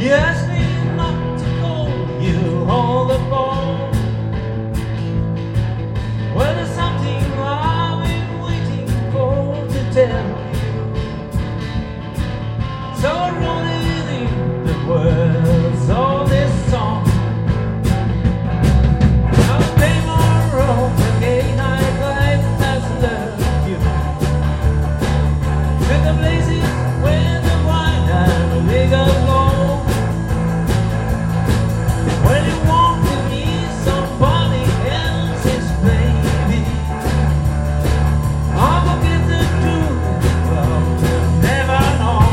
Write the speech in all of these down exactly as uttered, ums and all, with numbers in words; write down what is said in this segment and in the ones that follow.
You asked me not to call you on the phone. Well, there's something I've been waiting for to tell you. So I wrote it in the words of this song. Some day more of the gay nightlife has left you. To the places where the wine and liquor flow. When you want to be somebody else's baby, I'll forget the truth, well, you'll never know.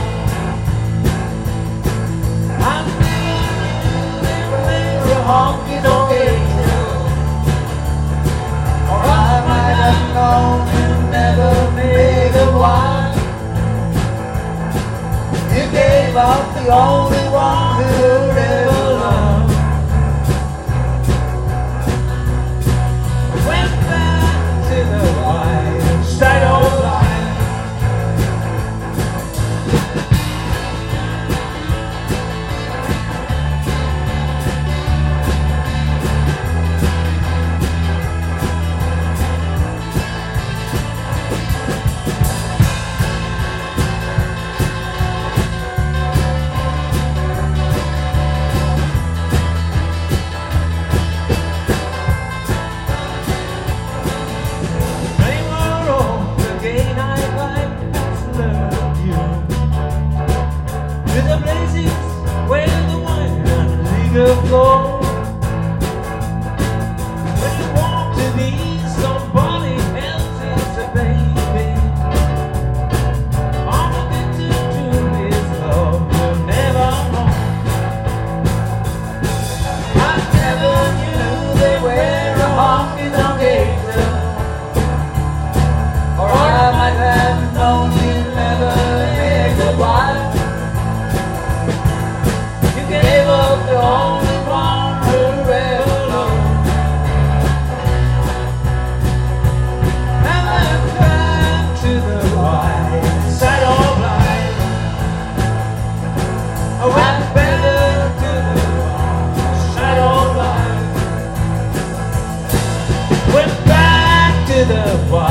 I never knew they were a honky-tonk angel, or I might have known you never made a wife. You gave up the only one who'd ever loved. Went back to the white side of life. To the places where the wine and liquor flow. When you want to be somebody else's baby, all of it to do is love you'll never know. I never knew they were a honky-tonk angel, or I might have known you never made a wife. The only one who ever loved. And I went back to the white side of life. I went back to the white side of life. Went back to the white